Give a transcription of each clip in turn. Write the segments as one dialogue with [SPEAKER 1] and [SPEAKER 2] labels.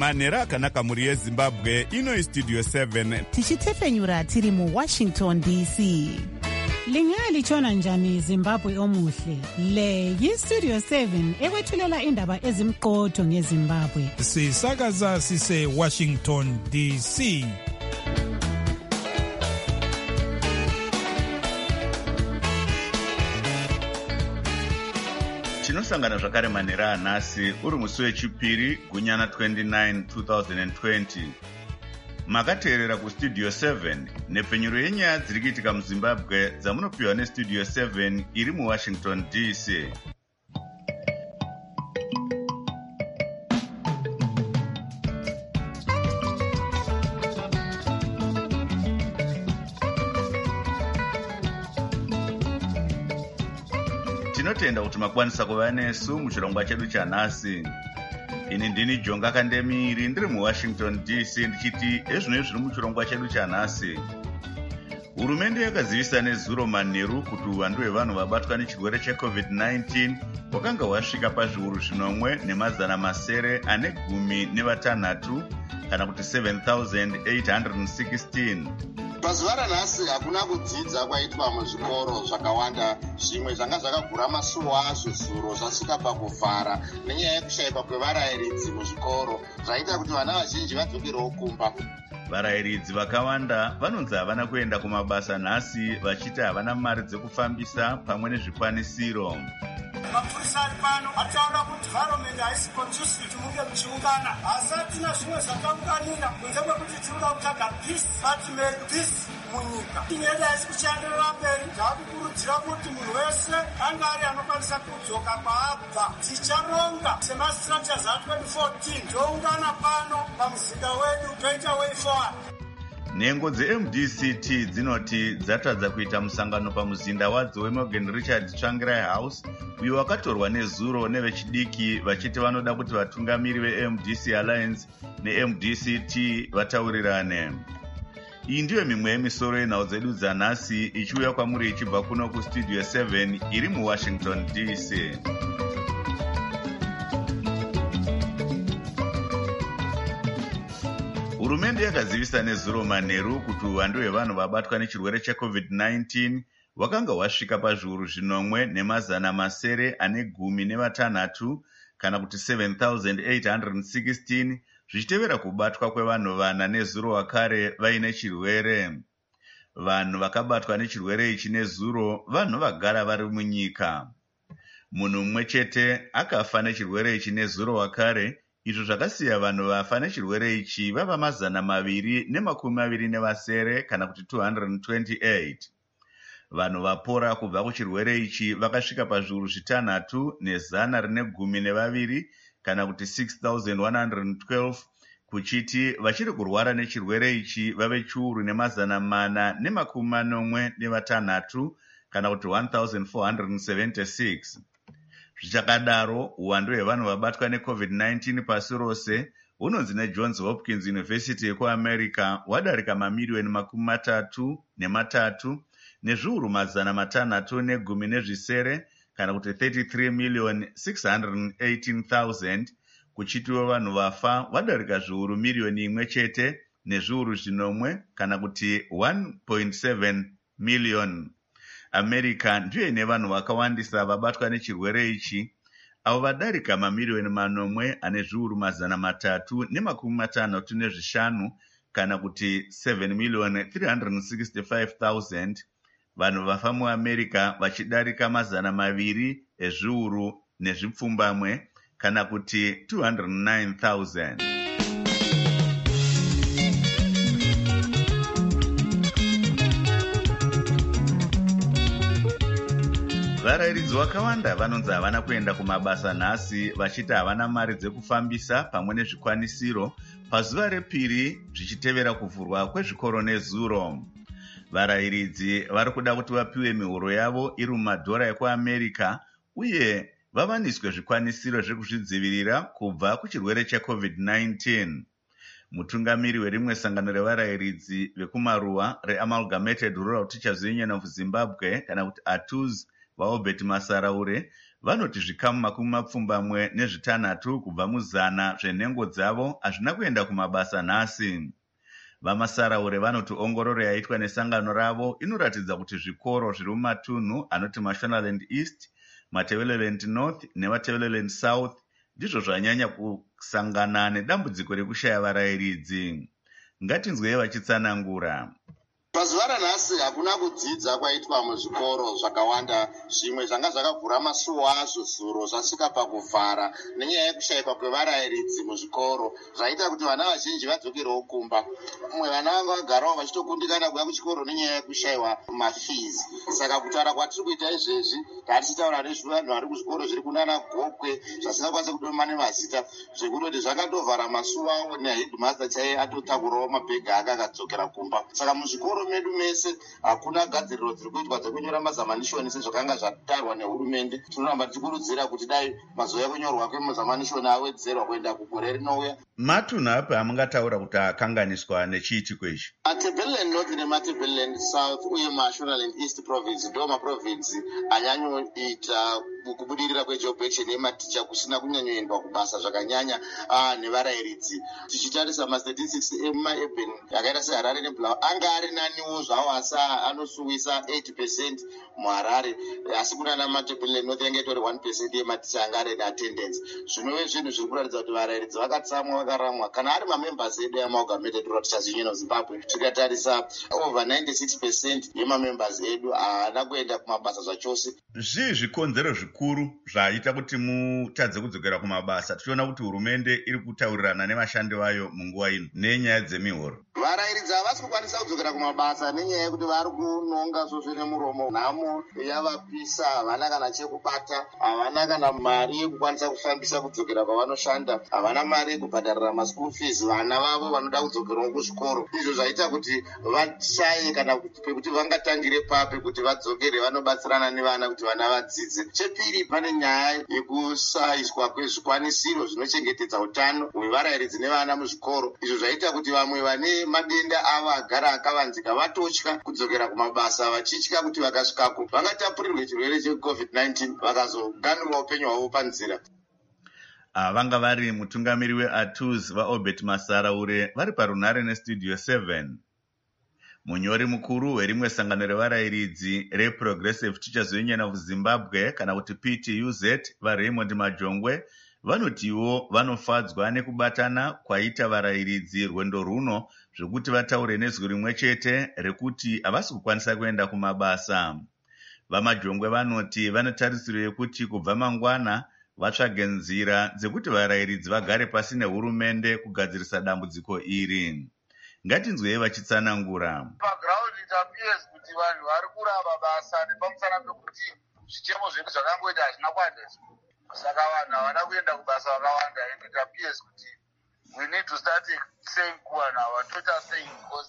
[SPEAKER 1] manhero akanaka mhuri yezimbabwe. Ino Studio 7
[SPEAKER 2] tichitefenyura tiri muWashington DC. Lingalitshona njani Zimbabwe omuhle? Le yiStudio 7 ekwethulela indaba ezimqotho ngeZimbabwe.
[SPEAKER 3] Sisakaza sise Washington DC.
[SPEAKER 4] Tinosangana zvakare manhero anhasi uri musi wechipiri gunyana 29 2020. Makateerera kuStudio 7 nepfenyuro yenyaya dziri kuitika muZimbabwe dzamunopiwa neStudio 7 iri muWashington DC. Tinotenda kuti makwanisa kuva nesu muchirongwa chedu chanhasi. Ini ndini Jonga Kandemiri ndiri muWashington DC ndichiti ezvino zviri muchirongwa chedu chanhasi. Hurumende yakazivisa nezuro manheru kuti uwandu hwevanhu vabatwa nechirwere cheCovid-19 hwakanga hwasvika pazviuru 1,916 kana kuti 7,816.
[SPEAKER 5] Pazuva ranhasi hakuna kudzidza kwaitwa muzvikoro zvakawanda. Zvimwe zvanga zvakavhura masuo azvo zuro zvasvika pakuvhara nenyaya yekushaikwa kwevarayiridzi muzvikoro zvaita kuti vana vazhinji vadzokerewo kumba.
[SPEAKER 4] Varayiridzi vakawanda vanonzi havana kuenda kumabasa nhasi vachiti havana mari dzekufambisa pamwe nezvikwanisiro.
[SPEAKER 6] Mapurisa ari pano ataura kuti environment haisi conducive kuti munge muchiungana, asi hatina zvimwe zvataunganira kunze kwekuti tinoda kutsvaga peace, but make peace munyika. Nyika haisi kuchenderera mberi. Ndakukurudzira kuti munhu wese anga ari anokwanisa kudzoka kwaabva. Ticharonga semastructures a2014 toungana pano pamuzinda wedu toita way forward.
[SPEAKER 4] Nhengo dzeMDCT dzinoti dzatadza kuita musangano pamuzinda wadzo weMorgan Richard Tsvangirai House uyo wakatorwa nezuro nevechidiki vachiti vanoda kuti vatungamiri veMDC Alliance neMDCT vataurirane. Iyi ndiyo mimwe yemisoro yenhau dzedu dzanhasi ichiuya kwamuri ichibva kuno kuStudio 7 iri muWashington DC. Hurumende yakazivisa nezuro manheru kuti uwandu hwevanhu vabatwa nechirwere cheCovid-19 hwakanga hwasvika pazviuru 1,916 kana kuti 7,816 zvichitevera kubatwa kwevanhu 4 nezuro wakare vaine chirwere. Vanhu vakabatwa nechirwere ichi nezuro vanhu vagara vari munyika. Munhu mumwe chete akafa nechirwere ichi nezuro wakare, izvo zvakasiya vanhu vafa nechirwere ichi vava 227 kana kuti 228. Vanhu vapora kubva kuchirwere ichi vakasvika pazviuru 612 kana kuti 6,112, kuchiti vachiri kurwara nechirwere ichi vave chiuru 486 kana kuti 1,476. Zvichakadaro, uwandu hwevanhu vabatwa neCovid-19 pasi rose hunonzi neJohns Hopkins University yekuAmerica hwadarika mamiliyoni 33 nezviuru 610 kana kuti 33,618,000, kuchitiwo vanhu vafa vadarika zviuru miliyoni 1 chete nezviuru 1 kana kuti 1.7 miliyoni. America ndiyo ine vanhu vakawandisa vabatwa nechirwere ichi, avo vadarika mamiliyoni 8 ane zviuru 355 kana kuti 7,365,000. Vanhu vafa muAmerica vachidarika 200 ezviuru nezvipfumbamwe kana kuti 209,000. Varayiridzi vakawanda vanonzi havana kuenda kumabasa nhasi vachiti havana mari dzekufambisa pamwe nezvikwanisiro pazuva repiri zvichitevera kuvhurwa kwezvikoro nezuro. Varayiridzi vari kuda kuti vapiwe mihoro yavo iri mumadhora ekuAmerica uye vavaniswe zvikwanisiro zvekuzvidzivirira kubva kuchirwere cheCovid-19. Mutungamiri werimwe sangano revarayiridzi vekumaruwa reAmalgamated Rural Teachers Union of Zimbabwe kana kuti ATUZ vaObert Masaraure vanoti zvikamu 26 kubva muzana zvenhengo dzavo hazvina kuenda kumabasa nhasi. VaMasaraure vanoti ongororo yaitwa nesangano ravo inoratidza kuti zvikoro zviri mumatunhu anoti Mashonaland East, Matebeleland North neMatebeleland South ndizvo zvanyanya kusangana nedambudziko rekushaya varayiridzi. Ngatinzwei vachitsanangura.
[SPEAKER 5] Pazuva ranhasi hakuna kudzidza kwaitwa muzvikoro zvakawanda. Zvimwe zvanga zvakavhura masuo azvo zuro zvasvika pakuvhara nenyaya yekushayikwa kwevarayiridzi muzvikoro, zvaita kuti vana vazhinji vadzokerewo kumba. Mumwe vana vanga vagarawo vachitokundikana kuuya kuchikoro nenyaya yekushayiwa mafizi. Saka kutaura kwatiri kuita izvezvi taatichitaura nezvevanhu vari kuzvikoro zviri kunana Gokwe zvisingakwanisi kudoma nemazita, zvekutoti zvakatovhara masuo avo nehedmaster chaiye atotakurawo mabhegi ake akadzokera kumba. Saka muzvikoro medu mese hakuna gadziriro dziri kuitwa dzekunyora mazamanishoni sezvakanga zvatarwa nehurumende. Tinoramba tichikurudzira kuti dai mazuva ekunyorwa kwemazamanishoni awedzerwa kuenda kugore rinouya.
[SPEAKER 4] Matunhu api amungataura kuti akanganiswa nechiitiko ichi?
[SPEAKER 5] Matebeleland North neMatebeleland South uye Mashonaland East Province ndo maprovinsi anyanyoita kubudirira kwejob action yematicha kusina kunyanyoendwa kubasa zvakanyanya nevarayiridzi. Tichitarisa mastatistics emaurban yakaita seHarare neBulawayo anga ari naniwo zvawo asi anosuwisa 8% muHarare, asi kunana Matebeleland North yange itori 1% yematicha anga ari attendance. Zvinove zvinhu zviri kuratidza kuti varayiridzi vakatsamwa vakaramwa kana ari mamembers edu yeAmalgamated Rural Teachers Union of Zimbabwe. Tikatarisa over 96% yemamembers edu haana kuenda kumabasa zvachose.
[SPEAKER 4] Zvii zvikonzero zvikuru zvaita kuti mutadze kudzokera kumabasa? Tichiona kuti hurumende iri kutaurirana nevashandi vayo munguva ino nenyaya dzemihoro.
[SPEAKER 5] Varayiridzi havasi kukwanisa kudzokera kumabasa nenyaya yekuti vari kunonga zvozvo nemuromo. Nhamo yavapisa, havana kana chekubata, havana kana mari yekukwanisa kufambisa kudzokera kwavanoshanda, havana mari yekubhadharira maschool fees vana vavo vanoda kudzokerawo kuzvikoro. Izvo zvaita kuti vashaye kana pekuti vangatangire pape kuti vadzokere vanobatsirana nevana kuti vana vadzidze. Chepiri, pane nyaya yekusaiswa kwezvikwanisiro zvinochengetedza utano hwevarayiridzi nevana muzvikoro. Izvo zvaita kuti vamwe vane madenda avo agara akavanzika vatotya kudzokera kumabasa, vachitya kuti vakasvikako vangatapurirwe chirwere cheCovid-19 vakazoganurwa upenyu hwavo panzira.
[SPEAKER 4] Vanga vari mutungamiri weATUS vaObert Masaraure vari parunhare nestudio 7. Munyori mukuru werimwe sangano revarayiridzi reProgressive Teachers Union of Zimbabwe kana kuti PTUZ vaRaymond Majongwe vanotiwo vanofadzwa nekubatana kwaita varayiridzi rwendo runo zvekuti vataure nezwi rimwe chete rekuti havasi kukwanisa kuenda kumabasa. VaMajongwe vanoti vanotarisiro yekuti kubva mangwana vatsvage nzira dzekuti varayiridzi vagare pasi nehurumende kugadzirisa dambudziko iri. Ngatinzwei vachitsanangura.
[SPEAKER 7] Pagiraundi tapiyesi kuti vanhu vari kurava basa nepamusana pekuti zvitemo zvedu zvakangoita hazvina kuadreswa. Saka vanhu havana kuenda kubasa vakawanda, ende tapiyesi kuti we need to start saying kuva now total saying because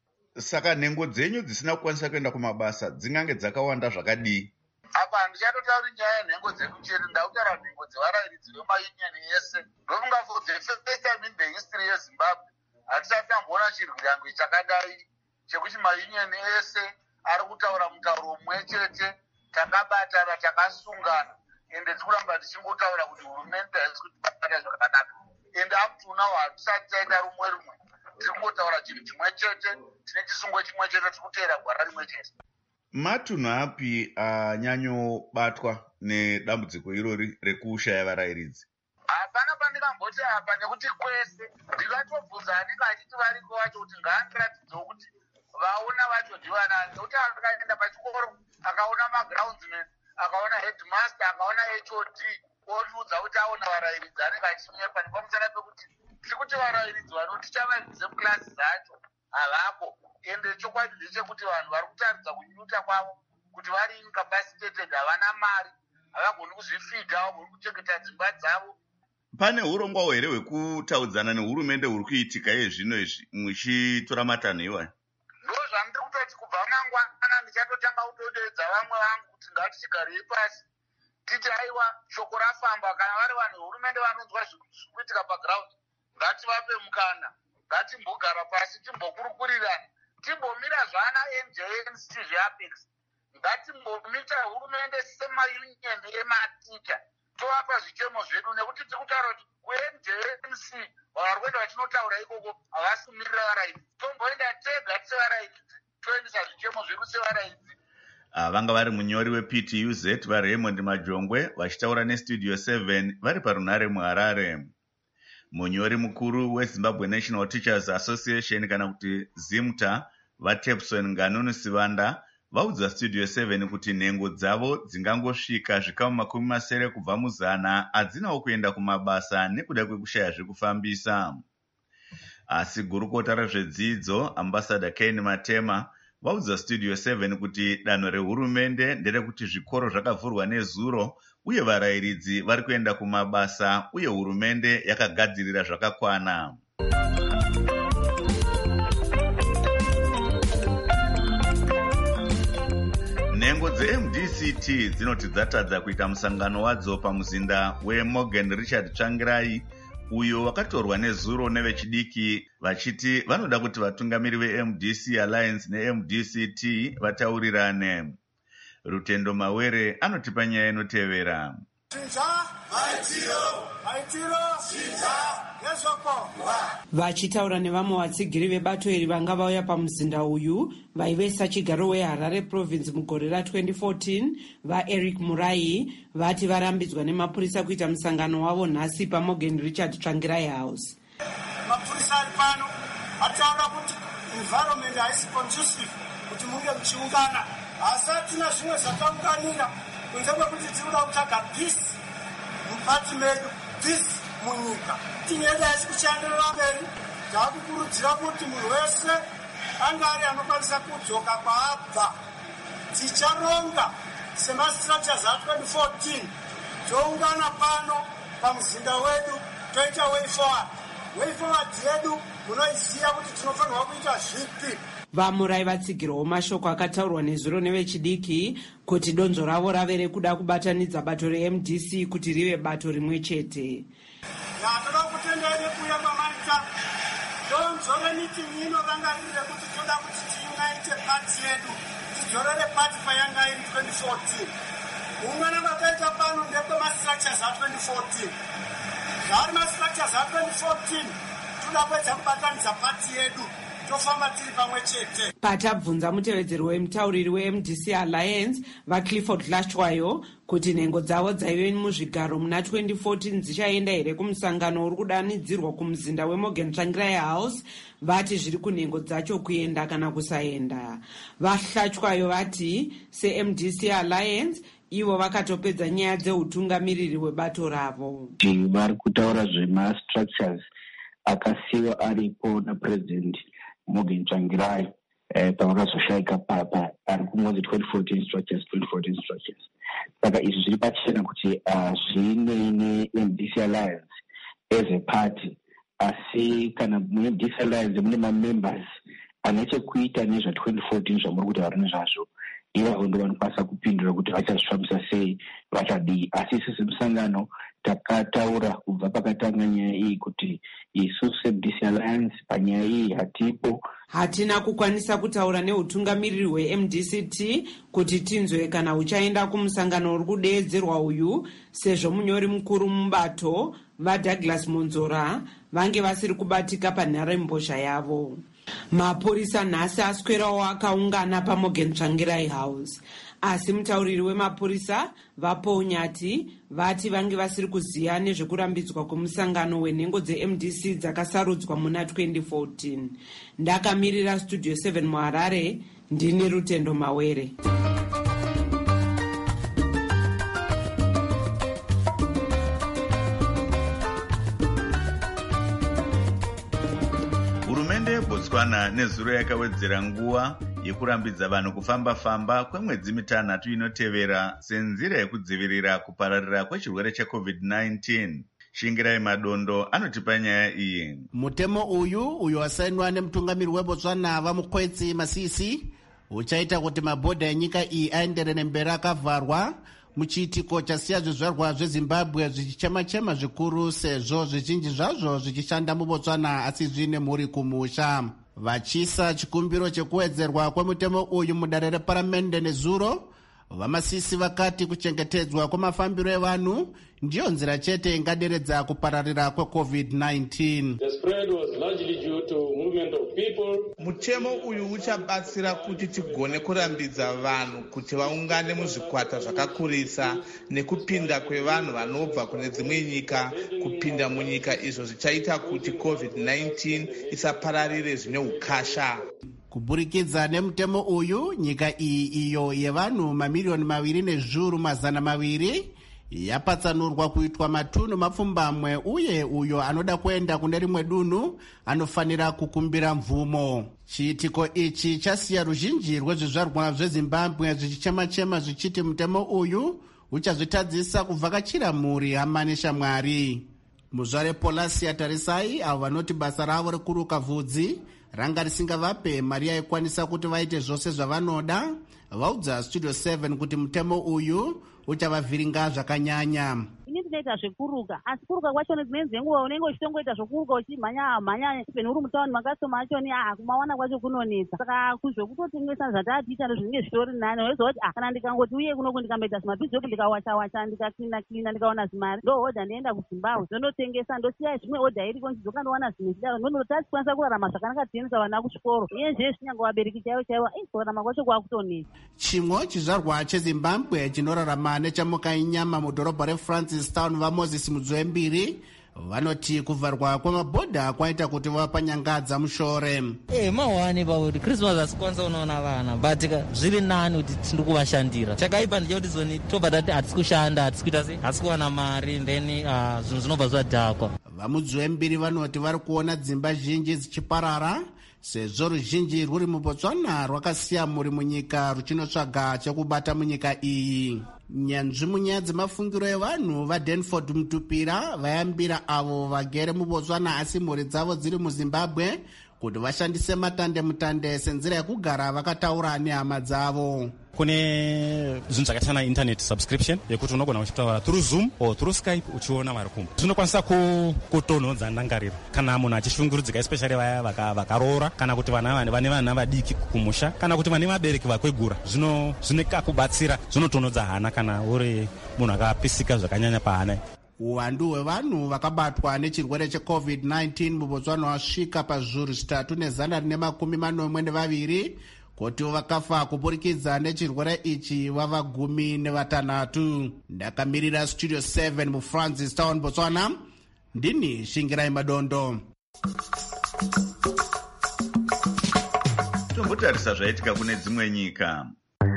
[SPEAKER 4] Saka nhengo dzenyu dzisina kukwanisa kuenda kumabasa dzingange dzakawanda zvakadii?
[SPEAKER 7] apa handichatotauri nyaya yenhengo dzedu chete, ndakutaura nhengo dzevarayiridzi vemayunioni ese. Ndofunga for the first time in the history yeZimbabwe hatisati tamboona chirwirangwe chakadai chekuti mayunioni ese ari kutaura mutauro mumwe chete, takabatana, takasungana, ende tikuramba tichingotaura kuti hurumende haisi kutibata zvakanaka. Ende up to now hatisati taita rumwe rumwe, tiri kungotaura chinhu chimwe chete, tine chisungo chimwe chete, tiri kuteera gwara rimwe chete.
[SPEAKER 4] Matunhu api anyanyobatwa nedambudziko irori rekushaya varayiridzi?
[SPEAKER 7] Hapana pandingamboti apa, nekuti kwese ndikatobvunza anenge achiti variko vacho kuti ngaandiratidzewo kuti vaona vacho ndivanani, nekuti akaenda pachikoro akaona magroundsman, akaona headmaster, akaona HOD, otiudza kuti aona varayiridzi anenge achinyepa. Nepamusana pekuti tiri kuti varayiridzi vanoticha vaexam class dzacho havako, ende chokwadi ndechekuti vanhu vari kutaridza kunyuta kwavo kuti vari incapacitated, havana mari, havagoni kuzvifidha, havagoni kuchengeta dzimba dzavo.
[SPEAKER 4] Pane urongwa here hwekutaudzana nehurumende huri kuitika zvino izvi muchitora matanho iwayo?
[SPEAKER 7] Ndo zvandiri kutoti kubva mangwana ndichatotanga kutodeedza vamwe vangu kuti ngatichigarei pasi titi aiwa shoko rafamba, kana vari vanhu vehurumende vanonzwa zviri kuitika pagiraundi ngativape mukana, ngatimbogara pasi timbokurukurirana, timbomira zvana NJNC zveApex ngatimbomita hurumende semayunioni ematicha tovapa zvichemo zvedu, nekuti tiri kutaura kuti kuNJMC vanhu vari kuenda vachinotaura ikoko havasi kumirira varaidzi. Tomboenda tega sevaraidzi toendesa zvichemo zvedu sevaraidzi.
[SPEAKER 4] Vanga vari munyori wePTUZ vaRaymond Majongwe vachitaura neStudio 7 vari parunhare muHarare. Munyori mukuru weZimbabwe National Teachers Association kana kuti ZIMTA vaTepson Nganunu Sivanda vaudza Studio 7 kuti nhengo dzavo dzingangosvika zvikamu 70 kubva muzana hadzinawo kuenda kumabasa nekuda kwekushaya zvekufambisa. Asi gurukota rezvedzidzo Ambassador Ken Matema vaudza Studio 7 kuti danho rehurumende nderekuti zvikoro zvakavhurwa nezuro uye varayiridzi vari kuenda kumabasa uye hurumende yakagadzirira zvakakwana. Nhengo dzeMDCT dzinoti dzatadza kuita musangano wadzo pamuzinda weMorgan Richard Tsvangirai uyo wakatorwa nezuro nevechidiki vachiti vanoda kuti vatungamiri veMDC Alliance neMDCT vataurirane. Rutendo Mawere anotipa nyaya inotevera.
[SPEAKER 8] Vachitaura nevamwe vatsigiri vebato iri vanga vauya pamuzinda uyu vaivesa chigaro weHarare Province mugore ra2014 vaEric Murai vati varambidzwa nemapurisa kuita musangano wavo nhasi paMorgan Richard Tsvangirai House.
[SPEAKER 6] Mapurisa ari pano ataura kuti environment haisi conducive kuti munge muchiungana, asi hatina zvimwe zvataunganira kunze kwekuti tinoda kutsvaga peace mukati medu, peace munyika. Tinenge haisi kuchandirira mberi. Taakukurudzira kuti munhu wese anga ari anokwanisa kudzoka kwaabva. Ticharonga semastructures a2014 toungana pano pamuzinda wedu toita way forward. Way forward yedu munoiziva kuti tinofanirwa kuita zvipi.
[SPEAKER 8] Vamurai vatsigirawo mashoko akataurwa nezuro nevechidiki kuti donzo ravo rave rekuda kubatanidza bato reMDC kuti rive bato rimwe chete.
[SPEAKER 6] Toda kutendere kuya kwamaita donzo remitingi inovanga riri rekuti toda kuti tiunite pati yedu tidzorere pati payanga iri 2014. Ungana vakaita pano ndekwemastructures a2014. Zvari mastructures a2014 toda kuedza kubatanidza pati yedu tofamba tiri pamwe chete.
[SPEAKER 8] Patabvunza mutevedzeri wemutauriri weMDC Alliance vaClifford Lashwayo kuti nhengo dzavo dzaive muzvigaro muna 2014 dzichaenda here kumusangano uri kudanidzirwa kumuzinda weMorgan Tsvangirai House, vati zviri kunhengo dzacho kuenda kana kusaenda. VaLashwayo vati seMDC Alliance ivo vakatopedza nyaya dzeutungamiriri hwebato ravo.
[SPEAKER 9] Vari kutaura zvemastructures akasiyiwa aripo naPresident Morgan Tsvangirai pavakazoshaika papa ari kungonzi 2014 structures. Saka izvi zviri pachena kuti zvine neMDC Alliance as a party, asi kana muMDC Alliance mune mamembers ane chekuita nezva2014 zvamuri kutaura nezvazvo, ivavo ndo vanokwanisa kupindura kuti vachazvifambisa sei, vachadii. Asi isusu semusangano takataura kubva pakatanga nyaya iyi kuti isusu seMDC Alliance panyaya iyi hatipo.
[SPEAKER 8] Hatina kukwanisa kutaura neutungamiriri hweMDCT kuti tinzwe kana uchaenda kumusangano uri kudeedzerwa uyu, sezvo munyori mukuru mubato vaDouglas Monzora vange vasiri kubatika panharembozha yavo. Mapurisa nhasi aswerawo akaungana paMorgan Tsvangirai House, asi mutauriri wemapurisa vaPonyati vati vange vasiri kuziva nezvekurambidzwa kwemusangano wenhengo dzeMDC dzakasarudzwa muna 2014. Ndakamirira Studio 7 muHarare, ndini Rutendo Mawere.
[SPEAKER 4] Hurumende yeBotswana nezuro yakawedzera nguva yekurambidza vanhu kufamba-famba kwemwedzi 6 inotevera senzira yekudzivirira kupararira kwechirwere cheCovid-19. Shingirai Madondo anotipa nyaya iyi.
[SPEAKER 10] Mutemo uyu wasainwa nemutungamiri weBotswana vaMukwetsi Masisi uchaita kuti mabhodha enyika iyi aenderere mberi akavharwa muchiitiko chasiya zvizvarwa zveZimbabwe zvichichema-chema zvikuru sezvo zvizhinji zvazvo zvichishanda muBotswana asi zvine mhuri kumusha. vachisa chikumbiro chekuwedzerwa kwemutemo uyu mudare reparamende nezuro. Vamasisi vakati kuchengetedzwa kwemafambiro evanhu ndiyo nzira chete ingaderedza kupararira kweCovid-19.
[SPEAKER 11] Mutemo uyu uchabatsira kuti tigone kurambidza vanhu kuti vaungane muzvikwata zvakakurisa nekupinda kwevanhu vanobva kune dzimwe nyika kupinda munyika, izvo zvichaita kuti COVID-19 isapararire zvine ukasha.
[SPEAKER 10] Kuburikidza nemutemo uyu, nyika iyi iyo yevanhu mamiliyoni 2,200,000 yapatsanurwa kuitwa matunhu mapfumbamwe, uye uyo anoda kuenda kune rimwe dunhu anofanira kukumbira mvumo. Chiitiko ichi chasiya ruzhinji rwezvizvarwa zveZimbabwe zvichichema-chema zvichiti mutemo uyu uchazvitadzisa kuvhakachira mhuri hama neshamwari. Muzvare Polasi Tarisai avo vanoti basa ravo rekuruka vhudzi ranga risingavape mari yaikwanisa kuti vaite zvose zvavanoda, vaudza Studio 7 kuti mutemo uyu uchavavhiringa zvakanyanya.
[SPEAKER 12] Ini ndinoita zvekuruka, asi kuruka kwacho nedzimweni dzenguva unenge uchitongoita zvekuruka uchimhanya peni uri mutauni makasoma acho ni kumawana kwacho kunonetsa. Saka kuzvekutotengesa zvatatiita ndozvinenge zvitori nani. Wezoa kuti kana ndikangoti uye kunoku ndikamboita zimabhizopu ndikawacha ndikaklina ndikaona zimari ndo hodha ndienda kuZimbabwe ndonotengesa ndosiya zvimwe hodha iriko ndidzoka ndowana zvimwe zvidaro ndonotati kwanisa kurarama zvakanaka tiendesa vana kuchikoro. Iye zveshe nyangwe vabereki chaivo kurarama kwacho kwakutonetsa.
[SPEAKER 10] Chimwe chizvarwa cheZimbabwe chinorarama nechamukainyama mudhorobha reFrancistown vaMoses Mudzwembiri vanoti kuvharwa kwemabhodha kwaita kuti vapanyangadza mushore.
[SPEAKER 13] Mahwani pakuti Christmas asikwanisa unoona vana but zviri nani kuti tiri kuvashandira. Chakaipa ndechekuti zoni tobva tati hatisi kushanda, hatisi kuita sei, hatisi kuwana mari, then zvinhu zvinobva zvadhakwa.
[SPEAKER 10] VaMudzwembiri vanoti vari kuona dzimba zhinji dzichiparara sezvo ruzhinji rwuri muBotswana rwakasiya mhuri munyika ruchinotsvaga chekubata munyika iyi. Nyanzvi munyaya dzemafungiro evanhu vaDenford Mutupira vayambira avo vagere muBotswana asi mhuri dzavo dziri muZimbabwe kuti vashandise matande-mutande senzira yekugara vakataura nehama dzavo.
[SPEAKER 14] Kune zvinhu zvakaita internet subscription yekuti unogona uchitaura through Zoom or through Skype uchiona vari kumba. Zvinokwanisa kutonhodza ndangariro kana munhu achishungurudzika, especially vaya vakaroora kana kuti vane vana vadiki kumusha kana kuti vane vabereki vakwegura. Zvinokubatsira, zvinotonhodza hana kana uri munhu akapisika zvakanyanya pahana.
[SPEAKER 10] Uwandu hwevanhu vakabatwa nechirwere cheCovid-19 muBotswana wasvika pazviuru 3,142 kuti vakafa kuburikidza nechirwere ichi vava 16. Ndakamirira Studio 7 muFrancistown, Botswana, ndini Shingirai Madondo.
[SPEAKER 4] Tombotarisa zvaitika kune dzimwe nyika.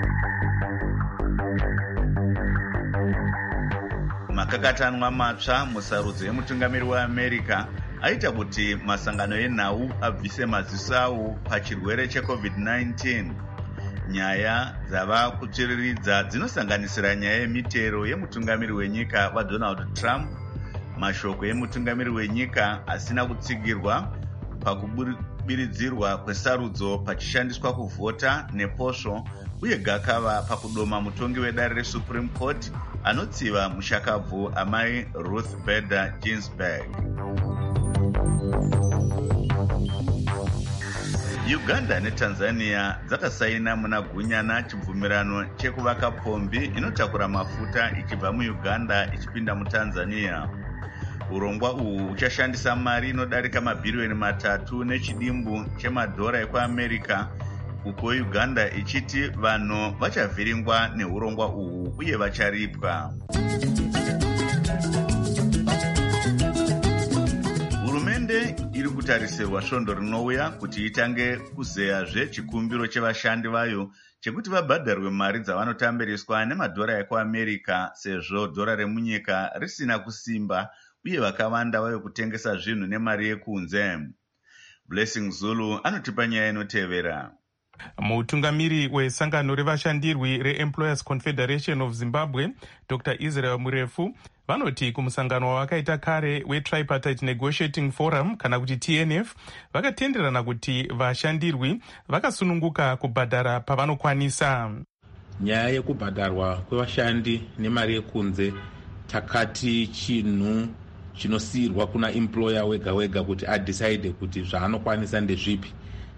[SPEAKER 4] Makakatanwa matsva musarudzo yemutungamiri weAmerica aita kuti masangano enhau abvise maziso awo pachirwere cheCovid-19. Nyaya dzava kutsviriridza dzinosanganisira nyaya yemitero yemutungamiri wenyika vaDonald Trump, mashoko emutungamiri wenyika asina kutsigirwa pakubiridzirwa kwesarudzo pachishandiswa kuvhota neposvo, uye gakava pakudoma mutongi wedare reSupreme Court anotsiva mushakabvu amai Ruth Bader Ginsburg. Uganda neTanzania dzakasaina muna gunyana chibvumirano chekuvaka pombi inotakura mafuta ichibva muUganda ichipinda muTanzania. Urongwa uhu uchashandisa mari inodarika mabhiriyoni 3 nechidimbu chemadhora ekuAmerica, uko Uganda ichiti vanhu vachavhiringwa neurongwa uhu uye vacharipwa. Hurumende iri kutarisirwa svondo rinouya kuti itange kuzeyazve chikumbiro chevashandi vayo chekuti vabhadharwe mari dzavanotambiriswa nemadhora ekuAmerica, sezvo dhora remunyika risina kusimba uye vakawanda vayo kutengesa zvinhu nemari yekunze. Blessing Zulu anotipa nyaya inotevera.
[SPEAKER 15] Mutungamiri wesangano revashandirwi reEmployers Confederation of Zimbabwe, Dr. Israel Murefu, vanoti kumusangano wavakaita kare weTripartite Negotiating Forum kana kuti TNF vakatenderana kuti vashandirwi vakasununguka kubhadhara pavanokwanisa.
[SPEAKER 16] Nyaya yekubhadharwa kwevashandi nemari yekunze takati chinhu chinosiyirwa kuna employer wega wega kuti adecide kuti zvaanokwanisa ndezvipi.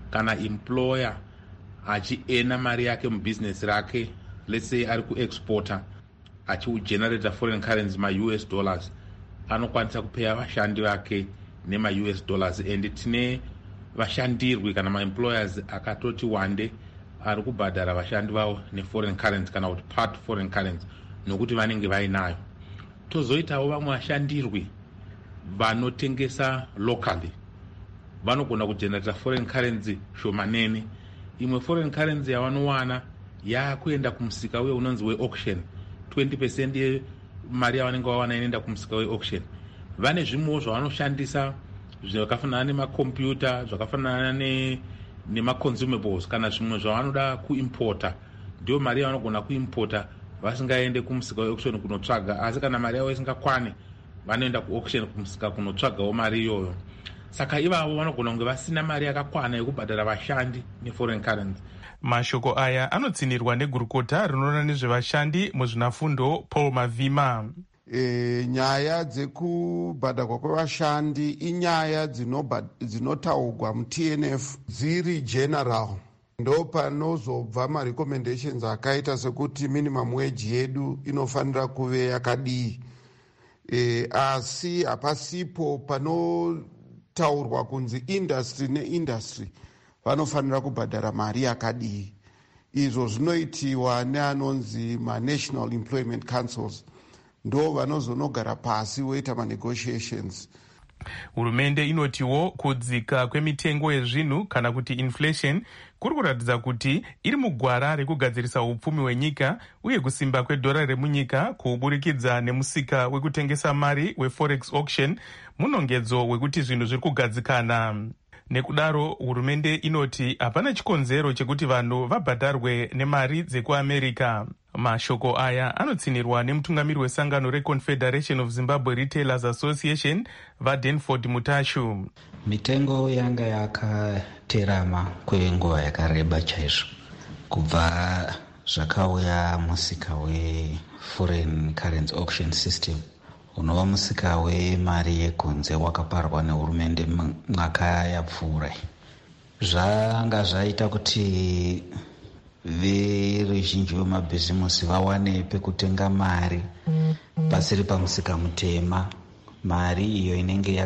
[SPEAKER 16] kana employer achiena mari yake mubhizinesi rake, let's say ari kuexporta achiugenerator foreign currency ma-US dollars, anokwanisa kupeya vashandi vake nema-US dollars. And tine vashandirwi kana ma-employers akatoti wande ari kubhadhara vashandi vavo neforeign currency kana kuti part foreign currency nokuti vanenge vainayo. Tozoitawo vamwe vashandirwi vanotengesa locally, vanogona kugenerata foreign currency shomanene. Imwe foreign currency yavanowana yakuenda kumusika uye unonzi we-auction, 20% yemari yavanenge vawana inoenda kumusika we-auction. Vane zvimwewo zvavanoshandisa zvakafanana nemakombiyuta, zvakafanana nema-consumables kana zvimwe zvavanoda kuimporta, ndio mari yavanogona kuimporta vasingaende kumusika we-auction kunotsvaga. Asi kana mari yavo isingakwane, vanoenda ku-auction kumusika kunotsvagawo mari iyoyo. Saka ivavo vanogona kunge vasina mari yakakwana yekubhadhara vashandi neforeign currency.
[SPEAKER 15] Mashoko aya anotsinirwa negurukota rinoona nezvevashandi muzvinafundo Paul Mavima.
[SPEAKER 17] Nyaya dzekubhadharwa kwevashandi inyaya dzinotaurwa mu-TNF dziri general. Ndo panozobva ma-recommendations akaita sekuti minimum wage yedu inofanira kuve yakadii. Asi hapasipo panotaurwa kunzi industry neindustry vanofanira kubhadhara mari yakadii. Izvo zvinoitiwa neanonzi ma-National Employment Councils, ndo vanozonogara pasi woita ma-negotiations.
[SPEAKER 15] Hurumende inotiwo kudzika kwemitengo yezvinhu kana kuti inflation kuri kuratidza kuti iri mugwara rekugadzirisa upfumi hwenyika uye kusimba kwedhora remunyika kuburikidza nemusika wekutengesa mari weforex auction, munongedzo wekuti zvinhu zviri kugadzikana. Nekudaro hurumende inoti hapana chikonzero chekuti vanhu vabhadharwe nemari dzekuAmerica. Mashoko aya anotsinirwa nemutungamiri wesangano reConfederation of Zimbabwe Retailers Association vaDenford Mutashu.
[SPEAKER 18] Mitengo yanga yakaterama kwenguva yakareba chaizvo kubva zvakauya musika weforeign currency auction system unova musika wemari yekunze wakaparwa nehurumende mwaka yapfuura. Zvanga zvaita kuti veruzhinji vemabhizimusi vawane pekutenga mari pasiri pamusika mutema, mari iyo inenge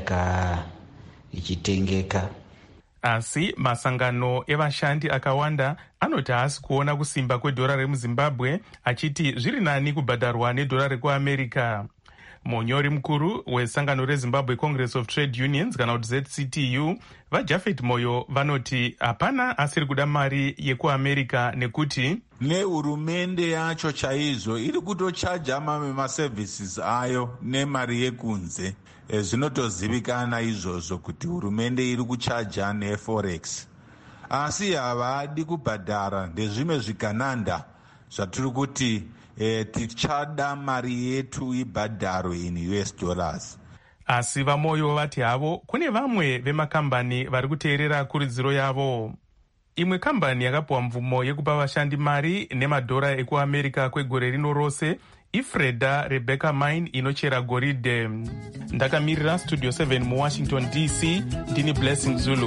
[SPEAKER 18] ichitengeka.
[SPEAKER 15] Asi masangano evashandi akawanda anoti haasi kuona kusimba kwedhora remuZimbabwe, achiti zviri nani kubhadharwa nedhora rekuAmerica. Munyori mukuru wesangano reZimbabwe Congress of Trade Unions kana kuti ZCTU vaJafet Moyo vanoti hapana asiri kuda mari yekuAmerica nekuti
[SPEAKER 19] nehurumende yacho chaizvo iri kutochaja mamwe maservices ayo nemari yekunze. Zvinotozivikana izvozvo kuti hurumende iri kuchaja neforex, asi havadi kubhadhara ndezvimwe zvigananda zvatiri kuti tichada mari yetu ibhadharwe in US dollars.
[SPEAKER 15] Asi vaMoyo vati havo kune vamwe vemakambani vari kuteerera kurudziro yavo. Imwe kambani yakapiwa mvumo yekupa vashandi mari nemadhora ekuAmerica kwegore rino rose iFreda Rebecca Mine inochera goridhe. Ndakamirira Studio 7 muWashington DC, ndini Blessing Zulu.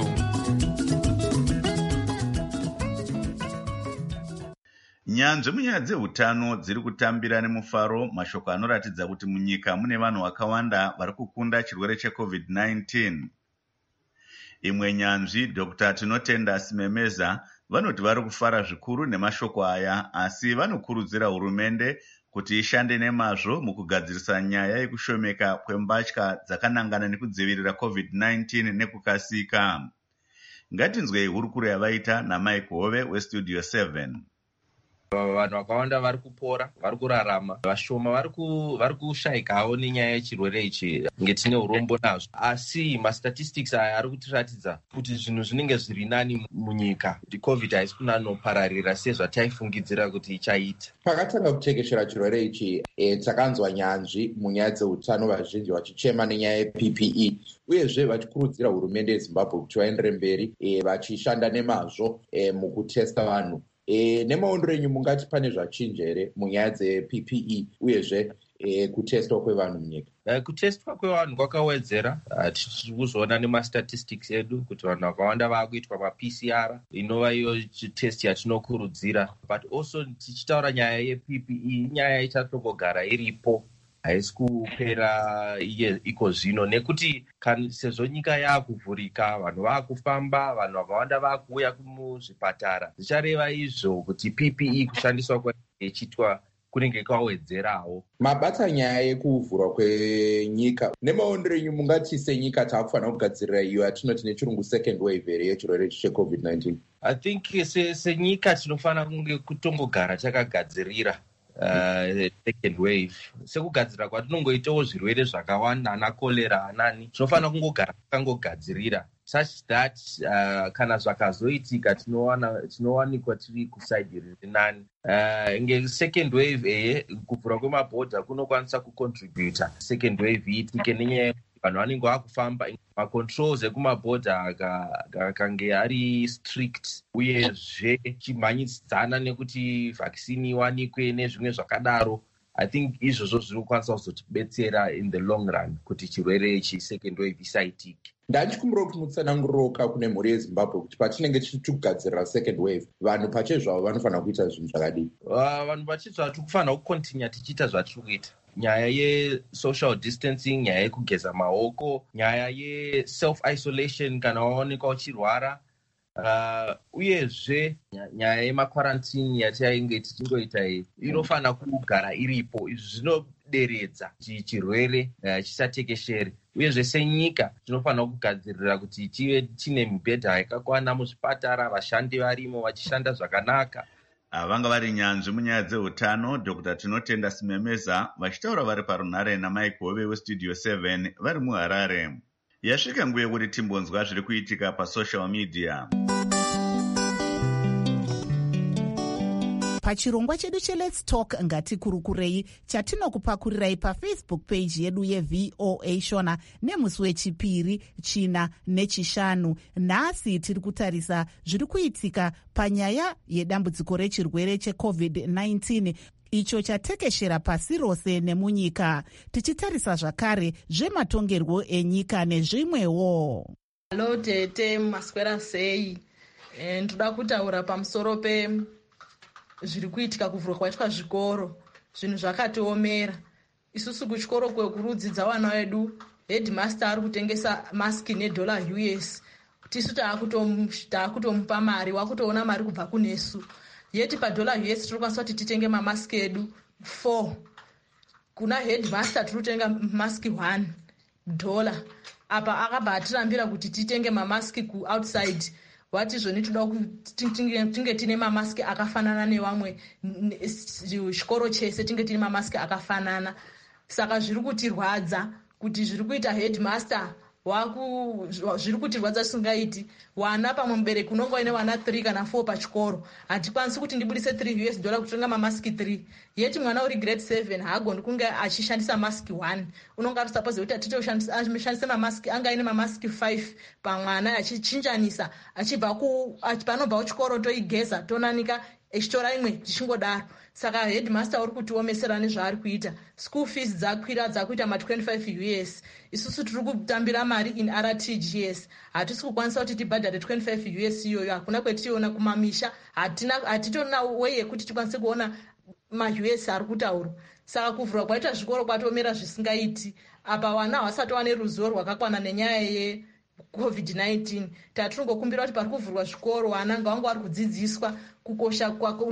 [SPEAKER 4] Nyanzvi munyaya dzehutano dziri kutambira nemufaro mashoko anoratidza kuti munyika mune vanhu vakawanda vari kukunda chirwere cheCovid-19. Imwe nyanzvi Dr. Tinotenda Simemeza vanoti vari kufara zvikuru nemashoko aya, asi vanokurudzira hurumende kuti ishande nemazvo mukugadzirisa nyaya yekushomeka kwembatya dzakanangana nekudzivirira COVID-19 nekukasika. Ngatinzwei hurukuro yavaita naMike Hove weStudio 7.
[SPEAKER 20] Vanhu vakawanda vari kupora, vari kurarama, vashoma vari kushayikawo nenyaya yechirwere ichi ngetine urombo nazvo. Asi mastatistics aya ari kutiratidza kuti zvinhu zvinenge zviri nani munyika, kuti COVID haisi kunanopararira sezvataifungidzira kuti ichaita.
[SPEAKER 21] Pakatanga kutekeshera chirwere ichi, takanzwa nyanzvi munyaya dzeutano vazhinji vachichema nenyaya yePPE, uyezve vachikurudzira hurumende yeZimbabwe kuti vaendere mberi vachishanda nemazvo mukutesta vanhu nemaondero enyu mungati pane zvachinja here munyaya dzePPE uyezve kutestwa kwevanhu munyika?
[SPEAKER 20] Kutestwa kwevanhu kwakawedzera. Tiri kuzoona nemastatistics edu kuti vanhu vakawanda vakuitwa maPCR, inova iyo test yatinokurudzira. But also tichitaura nyaya yePPE, nyaya ichatombogara iripo, haisi kupera iko zvino, nekuti sezvo nyika yaakuvhurika, vanhu vaakufamba, vanhu vakawanda vaakuuya muzvipatara, zvichareva izvo kuti PPE kushandiswa kwaitwa kunenge kwawedzerawo.
[SPEAKER 21] Mabata nyaya yekuvhurwa kwenyika, nemaondero enyu mungati senyika taakufanira kugadzirira iyo yatinoti nechirungu second wave here yechirwere cheCovid-19?
[SPEAKER 20] I think senyika tinofanira kunge kutombogara takagadzirira second wave. Sekugadzira kwatinongoitawo zvirwere zvakawanda, ana kolera, anani, tinofanira kungogara takangogadzirira such that kana zvakazoitika tinowanikwa tiri kusaidi riri nani. Second wave kuvhura kwemabhodha kunokwanisa kucontributa second wave iitike, nenyaya vanhu vanenge vakufamba, macontrols ekumabhodha akange ari strict, uyezve chimhanyidzana nekuti vaccine iwanikwe nezvimwe zvakadaro. I think izvozvo zviri kukwanisa kuzotibetsera in the long run kuti chirwere ichi second wave isaitike.
[SPEAKER 21] Ndachikumbira kuti mutsananguroka kune mhuri yeZimbabwe kuti patinenge tichigadzirira second wave, vanhu pachezvavo vanofanira kuita zvinhu zvakadii?
[SPEAKER 20] Vanhu pachezvavo tiri kufanira kukontinya tichiita zvatiri kuita. Nyaya ye-social distancing, nyaya yekugeza maoko, nyaya ye-self-isolation kana waonekwa uchirwara, uyezve nyaya yemakwarantini yatainge tichingoita iyi inofanira kugara iripo. Izvi zvinoderedza chirwere chisatekeshere. Uyezve senyika tinofanira kugadzirira kuti tive tine mibhedha yakakwana muzvipatara, vashandi varimo vachishanda zvakanaka.
[SPEAKER 4] Vanga vari nyanzvi munyaya dzeutano, Dr. Tinotenda Simemeza, vachitaura vari parunhare naMike Hove weStudio 7 vari muHarare. Yasvika nguva yekuti timbonzwa zviri kuitika pasocial media.
[SPEAKER 2] Pachirongwa chedu cheLet's Talk ngatikurukurei chatinokupakurirai paFacebook page yedu yeVOA Shona nemusi wechipiri, china nechishanu. Nhasi tiri kutarisa zviri kuitika panyaya yedambudziko rechirwere cheCovid-19 icho chatekeshera pasi rose nemunyika, tichitarisa zvakare zvematongerwo enyika nezvimwewo.
[SPEAKER 1] Halo tete, maswera sei? Ndoda kutaura pamusoro zviri kuitika kuvhurwa kwaitwa zvikoro. Zvinhu zvakatiomera. Isusu kuchikoro kwekurudzidza vana vedu, headmaster ari kutengesa maski $1 US. Tisu taakutomupa mari, wakutoona mari kubva kunesu. Yeti $1 US tinokwanisa kuti titenge mamaski edu 4. Kuna headmaster tinotenga maski $1. Apa akabva atirambira kuti titenge mamaski outside. Wati zvoni toda kuti tinge tine mamaski akafanana nevamwe, chikoro chese tinge tine mamaski akafanana. Saka zviri kutirwadza kuti zviri kuita headmaster zviri kutirwadza tisingaiti. Wana pamwe mubereki unonga uine vana 3 kana 4 pachikoro, hatikwanisi kuti ndibudise $3 kutenga mamaski 3. Yeti mwana uri grade 7 haagoni kunge achishandisa maski 1. Unonga ari suppose kuti atitoshandise mamaski, anga ine mamaski 5 pamwana achichinjanisa, panobva kuchikoro toigeza tonanika echitora imwe tichingodaro. Saka headmaster uri kutiomesera nezvaari kuita. School fees dzakwira dzakuita $25 US. Isusu tiri kutambira mari in RTGS. Hatisi kukwanisa kuti tibhadhare $25 US iyoyo. Hakuna kwetitiona kumamisha. Hatitona way yekuti tikwanise kuona ma-US ari kutaurwa. Saka kuvhurwa kwaita zvikoro kwatomera zvisingaiti. Apa vana havasati wane ruzivo rwakakwana nenyaya yeCovid-19. Tatinongokumbira kuti pari kuvhurwa zvikoro, vana ngavange vari kudzidziswa kukosha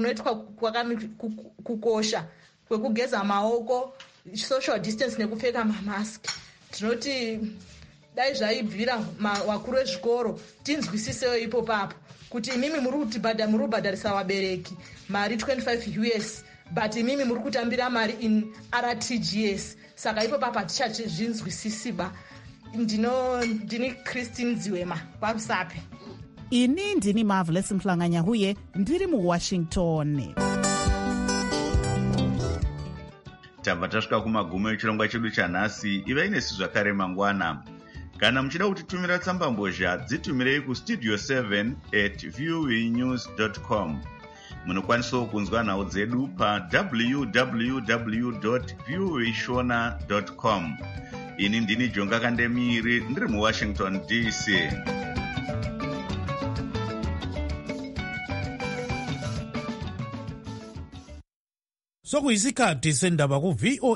[SPEAKER 1] kukosha kwekugeza maoko, social distance nekupfeka mamaski. Tinoti dai zvaibvira vakuru vezvikoro tinzwisisewo ipo papo kuti imimi muri kubhadharisa vabereki mari $25 US, but imimi muri kutambira mari in RTGS. Saka ipo papo hatichazvinzwisisiba. Ndini Christine Ziwema parusape.
[SPEAKER 2] Ini ndini Marvelous Mhlanganya huye ndiri muWashington.
[SPEAKER 4] Tabva tasvika kumagumo echirongwa chedu chanhasi. Ivai nesu zvakare mangwana. Kana muchida kutitumira tsambambozha, dzitumirei kustudio7@voanews.com. Munokwanisawo kunzwa nhau dzedu pa www.voashona.com. Ini ndini Jonga Kandemiri ndiri muWashington DC.
[SPEAKER 3] Sokuyisikhathi sendaba ku VOA